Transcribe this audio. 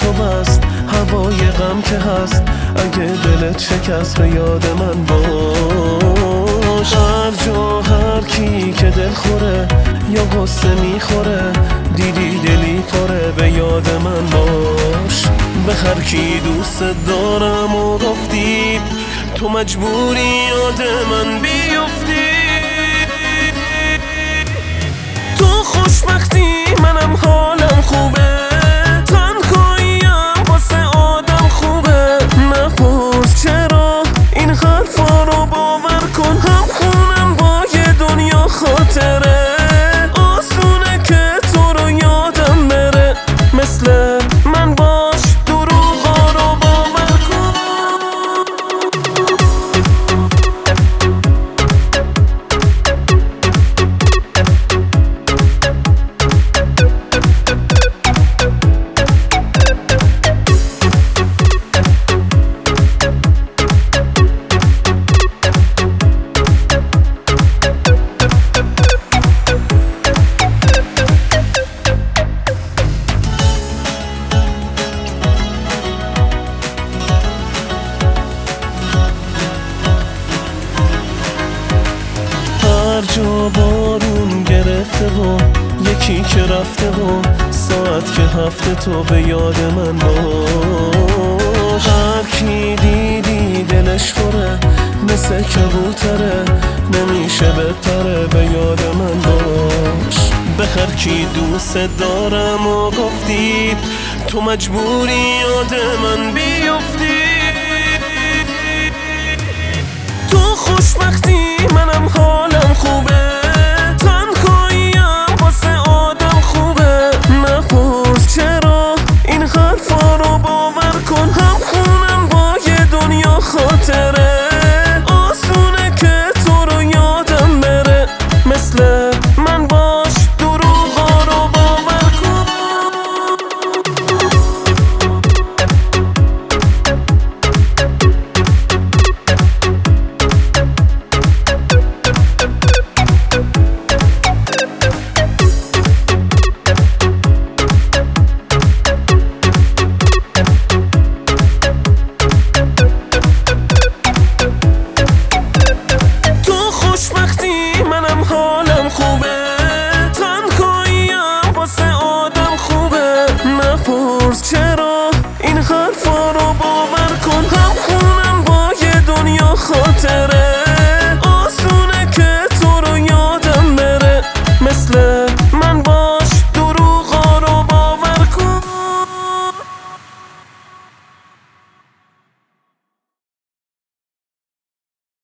تو بست، هوای غم که هست. اگه دلت شکست به یاد من باش. هر جا هر کی که دل خوره یا غصه میخوره، دیدی دلی پره به یاد من باش. به هر کی دوست دارم و گفتی، تو مجبوری یاد من بیفتی. تو خوشبختی منم حالم خوبه، تنهاییم واسه آدم خوبه. نپرس چرا این حرفا رو باور کن، هم خونم با یه دنیا خاطره. آسونه که تو رو یادم بره، مثل من باش دروغا رو باور کن. هر جا بارون گرفته و یکی که رفته و ساعت که هفته، تو به یاد من باش. هر کی دیدی دلش پره، مثل کبوتره نمیشه بپره به یاد من باش. به هر کی دوست دارم و گفتی، تو مجبوری یاد من بیفتی. تو خوشبختی منم حالم خوبه، تنهاییم واسه آدم خوبه. نپرس چرا این حرفا رو باور کن، هم خونم با یه دنیا خاطره. آسونه که تو رو یادم بره، مثل من باش دروغا رو باور کن. منم حالم خوبه، تنهاییم واسه آدم خوبه. نپرس چرا این حرفا رو باور کن، هم خونم با یه دنیا خاطره.